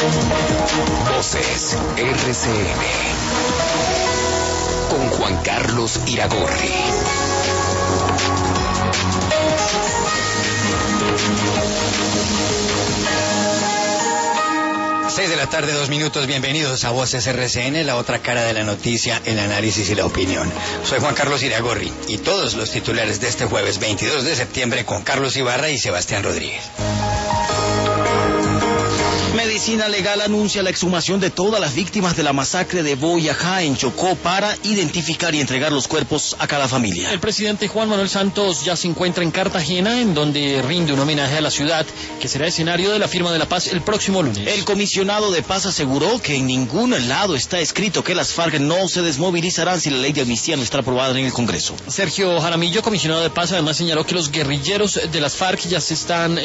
Voces RCN con Juan Carlos Iragorri. 6 de la tarde, 2 minutos. Bienvenidos a Voces RCN, la otra cara de la noticia, el análisis y la opinión. Soy Juan Carlos Iragorri y todos los titulares de este jueves 22 de septiembre con Carlos Ibarra y Sebastián Rodríguez. Medicina Legal anuncia la exhumación de todas las víctimas de la masacre de Boyacá en Chocó para identificar y entregar los cuerpos a cada familia. El presidente Juan Manuel Santos ya se encuentra en Cartagena, en donde rinde un homenaje a la ciudad, que será escenario de la firma de la paz el próximo lunes. El comisionado de paz aseguró que en ningún lado está escrito que las FARC no se desmovilizarán si la ley de amnistía no está aprobada en el Congreso. Sergio Jaramillo, comisionado de paz, además señaló que los guerrilleros de las FARC ya se están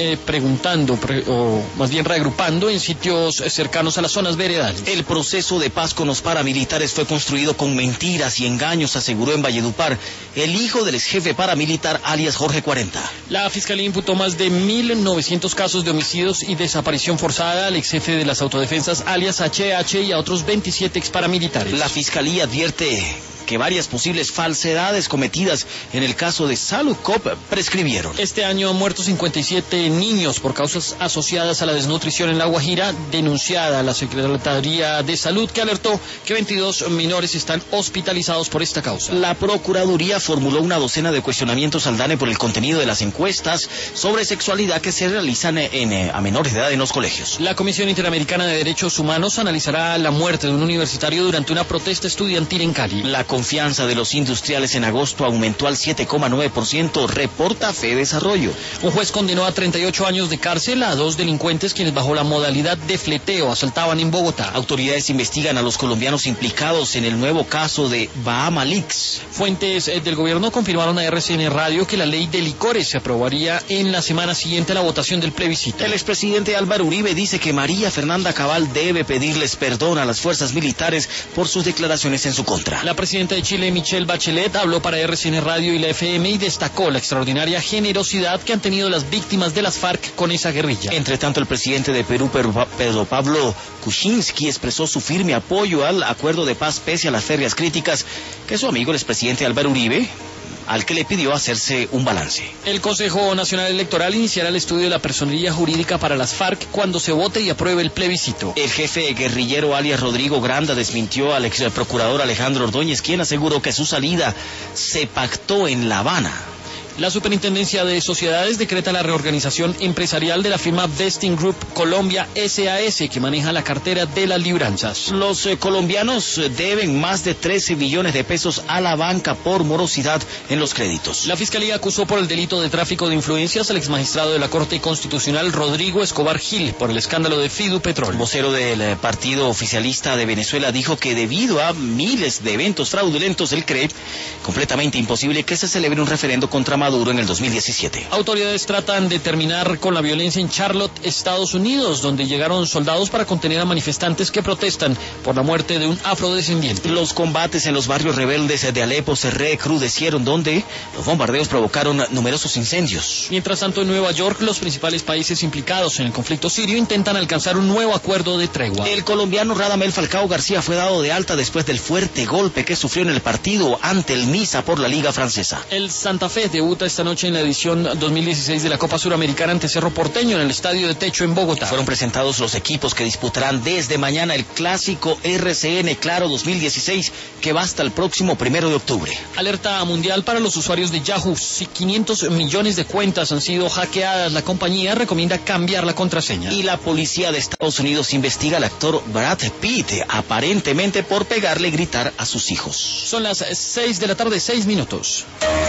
o más bien reagrupando en sitios cercanos a las zonas veredales. El proceso de paz con los paramilitares fue construido con mentiras y engaños, aseguró en Valledupar el hijo del exjefe paramilitar alias Jorge 40. La Fiscalía imputó más de 1.900 casos de homicidios y desaparición forzada al exjefe de las autodefensas alias HH y a otros 27 exparamilitares. La Fiscalía advierte que varias posibles falsedades cometidas en el caso de Salud-Cop prescribieron. Este año han muerto 57 niños por causas asociadas a la desnutrición en La Guajira, denunciada a la Secretaría de Salud, que alertó que 22 menores están hospitalizados por esta causa. La Procuraduría formuló una docena de cuestionamientos al DANE por el contenido de las encuestas sobre sexualidad que se realizan a menores de edad en los colegios. La Comisión Interamericana de Derechos Humanos analizará la muerte de un universitario durante una protesta estudiantil en Cali. La confianza de los industriales en agosto aumentó al 7,9%, reporta FEDesarrollo. Un juez condenó a 38 años de cárcel a 2 delincuentes quienes bajo la modalidad de fleteo asaltaban en Bogotá. Autoridades investigan a los colombianos implicados en el nuevo caso de Bahama Leaks. Fuentes del gobierno confirmaron a RCN Radio que la ley de licores se aprobaría en la semana siguiente a la votación del plebiscito. El expresidente Álvaro Uribe dice que María Fernanda Cabal debe pedirles perdón a las fuerzas militares por sus declaraciones en su contra. La presidenta de Chile, Michelle Bachelet, habló para RCN Radio y la FM y destacó la extraordinaria generosidad que han tenido las víctimas de las FARC con esa guerrilla. Entre tanto, el presidente de Perú, Pedro Pablo Kuczynski, expresó su firme apoyo al acuerdo de paz pese a las férreas críticas que su amigo el expresidente Álvaro Uribe, al que le pidió hacerse un balance. El Consejo Nacional Electoral iniciará el estudio de la personería jurídica para las FARC cuando se vote y apruebe el plebiscito. El jefe guerrillero alias Rodrigo Granda desmintió al ex procurador Alejandro Ordóñez, quien aseguró que su salida se pactó en La Habana. La Superintendencia de Sociedades decreta la reorganización empresarial de la firma Vesting Group Colombia SAS, que maneja la cartera de las libranzas. Los colombianos deben más de 13 billones de pesos a la banca por morosidad en los créditos. La Fiscalía acusó por el delito de tráfico de influencias al exmagistrado de la Corte Constitucional Rodrigo Escobar Gil por el escándalo de Fidupetrol. El vocero del partido oficialista de Venezuela dijo que debido a miles de eventos fraudulentos, él cree completamente imposible que se celebre un referendo contra Maduro en el 2017. Autoridades tratan de terminar con la violencia en Charlotte, Estados Unidos, donde llegaron soldados para contener a manifestantes que protestan por la muerte de un afrodescendiente. Los combates en los barrios rebeldes de Alepo se recrudecieron, donde los bombardeos provocaron numerosos incendios. Mientras tanto, en Nueva York, los principales países implicados en el conflicto sirio intentan alcanzar un nuevo acuerdo de tregua. El colombiano Radamel Falcao García fue dado de alta después del fuerte golpe que sufrió en el partido ante el Niza por la Liga Francesa. El Santa Fe debuta esta noche en la edición 2016 de la Copa Suramericana ante Cerro Porteño en el Estadio de Techo en Bogotá. Fueron presentados los equipos que disputarán desde mañana el clásico RCN Claro 2016, que va hasta el próximo 1 de octubre. Alerta mundial para los usuarios de Yahoo. Si 500 millones de cuentas han sido hackeadas, la compañía recomienda cambiar la contraseña. Y la policía de Estados Unidos investiga al actor Brad Pitt, aparentemente por pegarle y gritar a sus hijos. Son las 6 de la tarde, 6 minutos.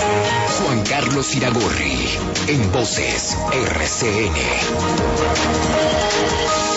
Juan Carlos Iragorri, en Voces RCN.